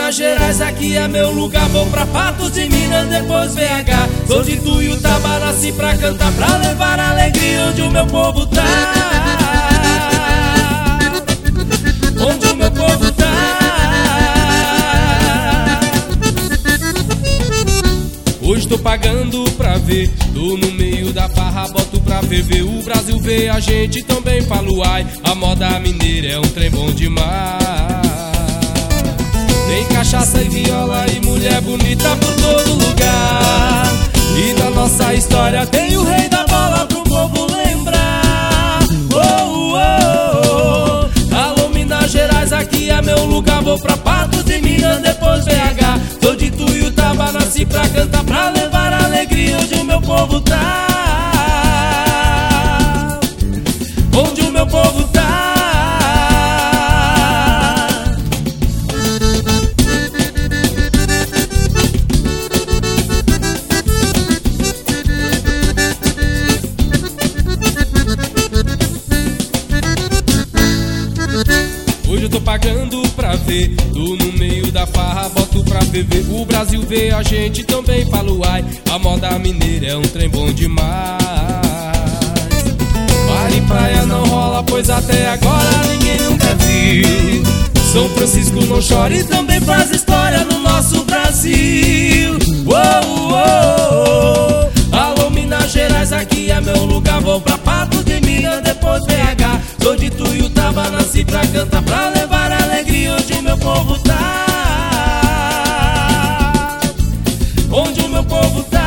Minas Gerais, aqui é meu lugar. Vou pra Patos de Minas, depois BH. Sou de Tuiutaba, nasci pra cantar, pra levar alegria onde o meu povo tá. Onde o meu povo tá. Hoje tô pagando pra ver, tô no meio da farra, boto pra ferver. O Brasil vê a gente, também falo ai. A moda mineira é um trem bom demais. Tem cachaça e viola e mulher bonita por todo lugar. E na nossa história tem o rei da bola pro povo lembrar. Oh, oh, oh. Alô Minas Gerais, aqui é meu lugar. Vou pra Patos de Minas, depois BH. Sou de Tuiutaba, nasci pra cantar, pra levar alegria onde o meu povo tá. Onde o meu povo tá. Hoje eu tô pagando pra ver, tô no meio da farra, boto pra ferver. O Brasil vê a gente, também falo ai. A moda mineira é um trem bom demais. Mar e praia não rola, pois até agora ninguém nunca viu. São Francisco não chora e também faz história no nosso Brasil. Oh, oh, oh. Alô Minas Gerais, aqui é meu lugar. Vou pra Patos de Minas, depois BH. Sou de Tuiutaba, nasci pra cantar, pra levar alegria onde o meu povo tá. Onde o meu povo tá.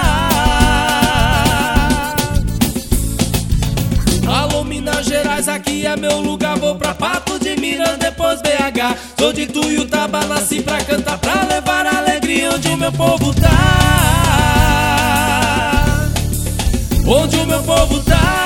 Alô Minas Gerais, aqui é meu lugar. Vou pra Patos de Minas, depois BH. Sou de Tuiutaba, nasci pra cantar, pra levar alegria onde o meu povo tá. Onde o meu povo tá.